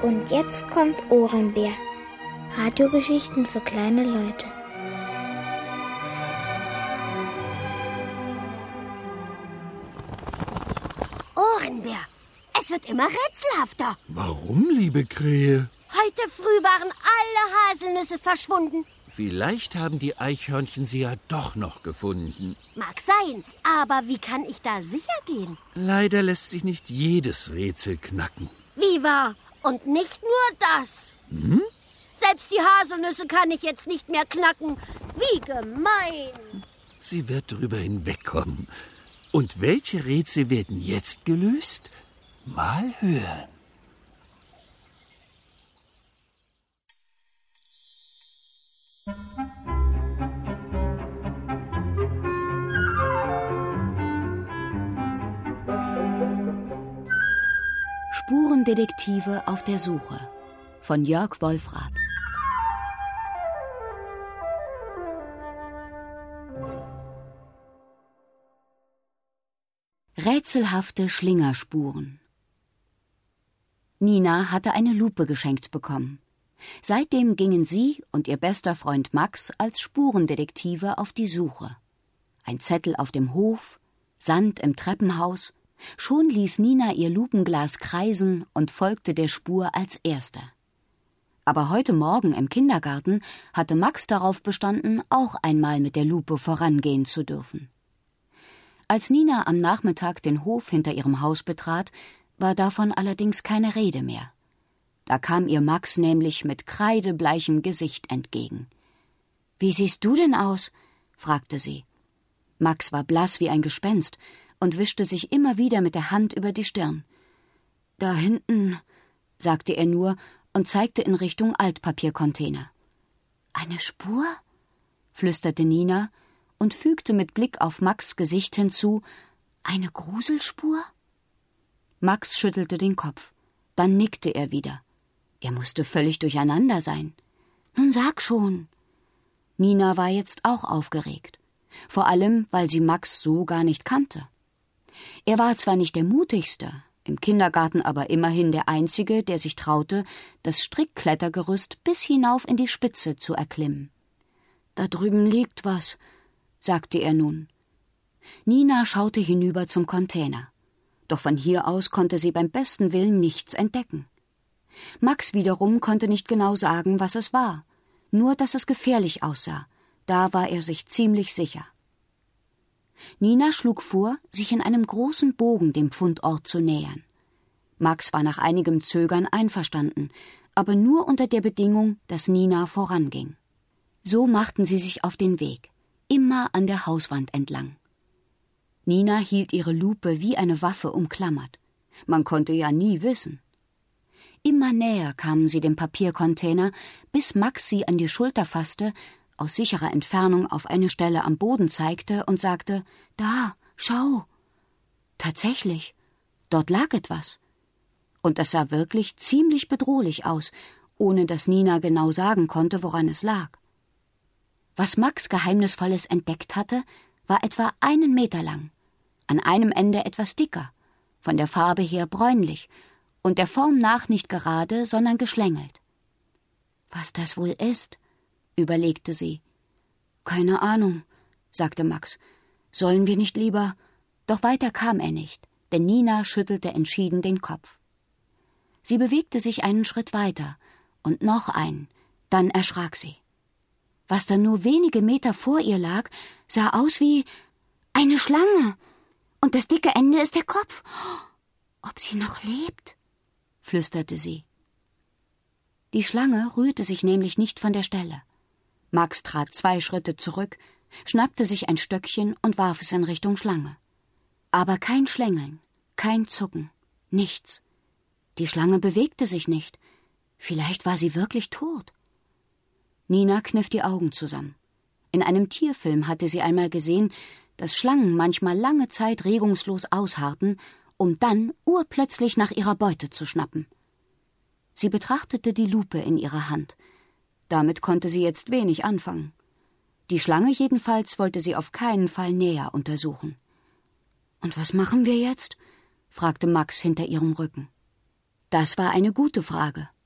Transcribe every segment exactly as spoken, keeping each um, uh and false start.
Und jetzt kommt Ohrenbär. Radiogeschichten für kleine Leute. Ohrenbär, es wird immer rätselhafter. Warum, liebe Krähe? Heute früh waren alle Haselnüsse verschwunden. Vielleicht haben die Eichhörnchen sie ja doch noch gefunden. Mag sein, aber wie kann ich da sicher gehen? Leider lässt sich nicht jedes Rätsel knacken. Wie wahr? Und nicht nur das. Hm? Selbst die Haselnüsse kann ich jetzt nicht mehr knacken. Wie gemein. Sie wird drüber hinwegkommen. Und welche Rätsel werden jetzt gelöst? Mal hören. Spurendetektive auf der Suche von Jörg Wolfrath. Rätselhafte Schlingerspuren. Nina hatte eine Lupe geschenkt bekommen. Seitdem gingen sie und ihr bester Freund Max als Spurendetektive auf die Suche. Ein Zettel auf dem Hof, Sand im Treppenhaus. Schon ließ Nina ihr Lupenglas kreisen und folgte der Spur als Erste. Aber heute Morgen im Kindergarten hatte Max darauf bestanden, auch einmal mit der Lupe vorangehen zu dürfen. Als Nina am Nachmittag den Hof hinter ihrem Haus betrat, war davon allerdings keine Rede mehr. Da kam ihr Max nämlich mit kreidebleichem Gesicht entgegen. »Wie siehst du denn aus?« fragte sie. Max war blass wie ein Gespenst und wischte sich immer wieder mit der Hand über die Stirn. »Da hinten«, sagte er nur und zeigte in Richtung Altpapiercontainer. »Eine Spur?« flüsterte Nina und fügte mit Blick auf Max' Gesicht hinzu, »eine Gruselspur?« Max schüttelte den Kopf. Dann nickte er wieder. Er musste völlig durcheinander sein. »Nun sag schon.« Nina war jetzt auch aufgeregt. Vor allem, weil sie Max so gar nicht kannte. Er war zwar nicht der mutigste, im Kindergarten aber immerhin der Einzige, der sich traute, das Strickklettergerüst bis hinauf in die Spitze zu erklimmen. »Da drüben liegt was«, sagte er nun. Nina schaute hinüber zum Container. Doch von hier aus konnte sie beim besten Willen nichts entdecken. Max wiederum konnte nicht genau sagen, was es war. Nur, dass es gefährlich aussah. Da war er sich ziemlich sicher. Nina schlug vor, sich in einem großen Bogen dem Fundort zu nähern. Max war nach einigem Zögern einverstanden, aber nur unter der Bedingung, dass Nina voranging. So machten sie sich auf den Weg, immer an der Hauswand entlang. Nina hielt ihre Lupe wie eine Waffe umklammert. Man konnte ja nie wissen. Immer näher kamen sie dem Papiercontainer, bis Max sie an die Schulter fasste, aus sicherer Entfernung auf eine Stelle am Boden zeigte und sagte, »Da, schau!« Tatsächlich, dort lag etwas. Und es sah wirklich ziemlich bedrohlich aus, ohne dass Nina genau sagen konnte, woran es lag. Was Max Geheimnisvolles entdeckt hatte, war etwa einen Meter lang, an einem Ende etwas dicker, von der Farbe her bräunlich und der Form nach nicht gerade, sondern geschlängelt. »Was das wohl ist?« überlegte sie. »Keine Ahnung«, sagte Max. »Sollen wir nicht lieber?« Doch weiter kam er nicht, denn Nina schüttelte entschieden den Kopf. Sie bewegte sich einen Schritt weiter und noch einen, dann erschrak sie. Was da nur wenige Meter vor ihr lag, sah aus wie eine Schlange. Und das dicke Ende ist der Kopf. Ob sie noch lebt? Flüsterte sie. Die Schlange rührte sich nämlich nicht von der Stelle. Max trat zwei Schritte zurück, schnappte sich ein Stöckchen und warf es in Richtung Schlange. Aber kein Schlängeln, kein Zucken, nichts. Die Schlange bewegte sich nicht. Vielleicht war sie wirklich tot. Nina kniff die Augen zusammen. In einem Tierfilm hatte sie einmal gesehen, dass Schlangen manchmal lange Zeit regungslos ausharrten, um dann urplötzlich nach ihrer Beute zu schnappen. Sie betrachtete die Lupe in ihrer Hand. Damit konnte sie jetzt wenig anfangen. Die Schlange jedenfalls wollte sie auf keinen Fall näher untersuchen. »Und was machen wir jetzt?« fragte Max hinter ihrem Rücken. Das war eine gute Frage,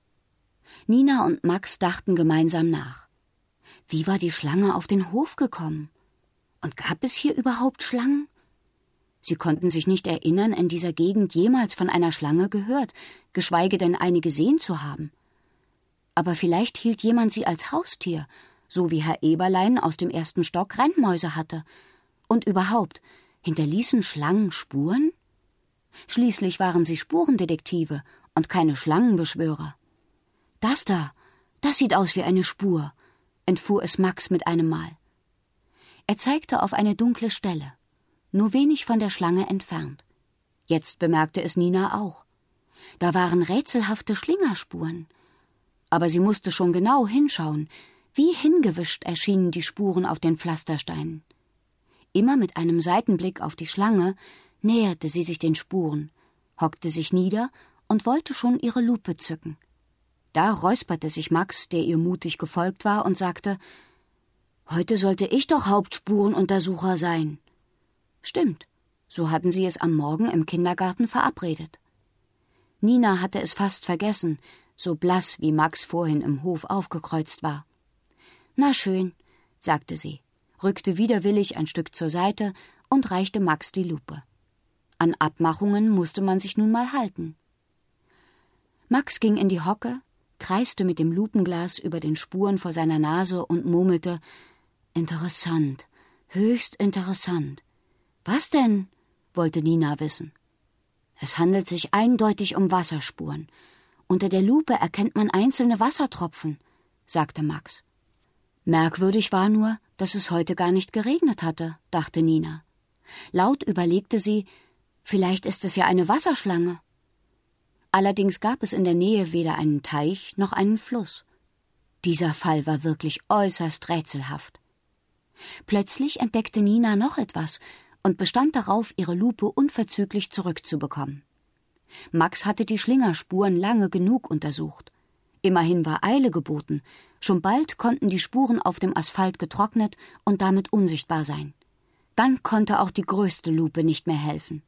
Nina und Max dachten gemeinsam nach. Wie war die Schlange auf den Hof gekommen? Und gab es hier überhaupt Schlangen? Sie konnten sich nicht erinnern, in dieser Gegend jemals von einer Schlange gehört, geschweige denn eine gesehen zu haben. Aber vielleicht hielt jemand sie als Haustier, so wie Herr Eberlein aus dem ersten Stock Rennmäuse hatte. Und überhaupt, hinterließen Schlangen Spuren? Schließlich waren sie Spurendetektive und keine Schlangenbeschwörer. »Das da, das sieht aus wie eine Spur«, entfuhr es Max mit einem Mal. Er zeigte auf eine dunkle Stelle, nur wenig von der Schlange entfernt. Jetzt bemerkte es Nina auch. Da waren rätselhafte Schlingerspuren. Aber sie musste schon genau hinschauen. Wie hingewischt erschienen die Spuren auf den Pflastersteinen. Immer mit einem Seitenblick auf die Schlange näherte sie sich den Spuren, hockte sich nieder und wollte schon ihre Lupe zücken. Da räusperte sich Max, der ihr mutig gefolgt war, und sagte: »Heute sollte ich doch Hauptspurenuntersucher sein.« Stimmt, so hatten sie es am Morgen im Kindergarten verabredet. Nina hatte es fast vergessen, so blass wie Max vorhin im Hof aufgekreuzt war. »Na schön«, sagte sie, rückte widerwillig ein Stück zur Seite und reichte Max die Lupe. An Abmachungen musste man sich nun mal halten. Max ging in die Hocke, kreiste mit dem Lupenglas über den Spuren vor seiner Nase und murmelte: »Interessant, höchst interessant.« »Was denn?« wollte Nina wissen. »Es handelt sich eindeutig um Wasserspuren. Unter der Lupe erkennt man einzelne Wassertropfen«, sagte Max. Merkwürdig war nur, dass es heute gar nicht geregnet hatte, dachte Nina. Laut überlegte sie, vielleicht ist es ja eine Wasserschlange. Allerdings gab es in der Nähe weder einen Teich noch einen Fluss. Dieser Fall war wirklich äußerst rätselhaft. Plötzlich entdeckte Nina noch etwas und bestand darauf, ihre Lupe unverzüglich zurückzubekommen. Max hatte die Schlingerspuren lange genug untersucht. Immerhin war Eile geboten. Schon bald konnten die Spuren auf dem Asphalt getrocknet und damit unsichtbar sein. Dann konnte auch die größte Lupe nicht mehr helfen.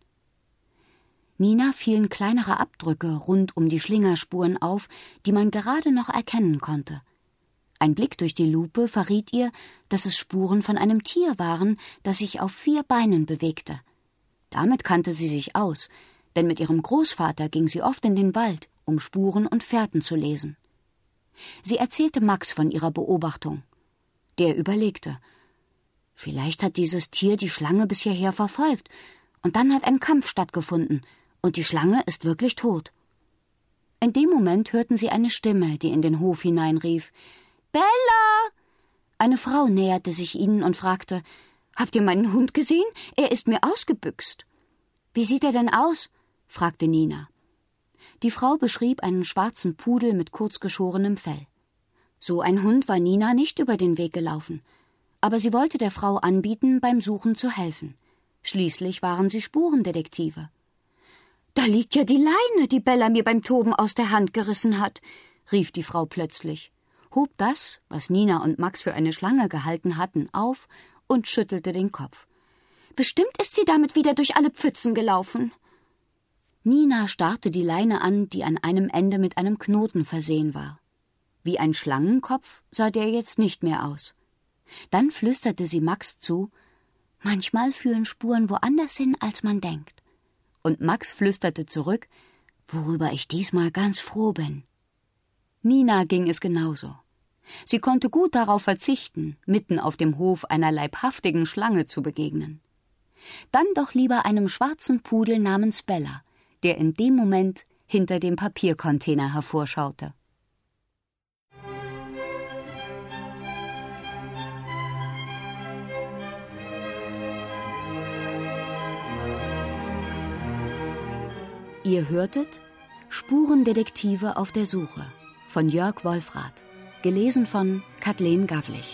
Nina fielen kleinere Abdrücke rund um die Schlingerspuren auf, die man gerade noch erkennen konnte. Ein Blick durch die Lupe verriet ihr, dass es Spuren von einem Tier waren, das sich auf vier Beinen bewegte. Damit kannte sie sich aus, denn mit ihrem Großvater ging sie oft in den Wald, um Spuren und Fährten zu lesen. Sie erzählte Max von ihrer Beobachtung. Der überlegte: Vielleicht hat dieses Tier die Schlange bis hierher verfolgt, und dann hat ein Kampf stattgefunden, und die Schlange ist wirklich tot. In dem Moment hörten sie eine Stimme, die in den Hof hineinrief: »Bella!« Eine Frau näherte sich ihnen und fragte: »Habt ihr meinen Hund gesehen? Er ist mir ausgebüxt.« »Wie sieht er denn aus?« fragte Nina. Die Frau beschrieb einen schwarzen Pudel mit kurzgeschorenem Fell. So ein Hund war Nina nicht über den Weg gelaufen, aber sie wollte der Frau anbieten, beim Suchen zu helfen. Schließlich waren sie Spurendetektive. »Da liegt ja die Leine, die Bella mir beim Toben aus der Hand gerissen hat«, rief die Frau plötzlich, hob das, was Nina und Max für eine Schlange gehalten hatten, auf und schüttelte den Kopf. »Bestimmt ist sie damit wieder durch alle Pfützen gelaufen.« Nina starrte die Leine an, die an einem Ende mit einem Knoten versehen war. Wie ein Schlangenkopf sah der jetzt nicht mehr aus. Dann flüsterte sie Max zu: »Manchmal führen Spuren woanders hin, als man denkt.« Und Max flüsterte zurück: »Worüber ich diesmal ganz froh bin.« Nina ging es genauso. Sie konnte gut darauf verzichten, mitten auf dem Hof einer leibhaftigen Schlange zu begegnen. Dann doch lieber einem schwarzen Pudel namens Bella, der in dem Moment hinter dem Papiercontainer hervorschaute. Ihr hörtet Spurendetektive auf der Suche von Jörg Wolfrath, gelesen von Kathleen Gavlich.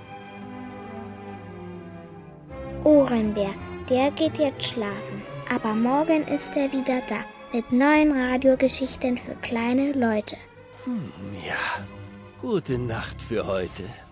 Ohrenbär, der geht jetzt schlafen, aber morgen ist er wieder da mit neuen Radiogeschichten für kleine Leute. Hm, ja, gute Nacht für heute.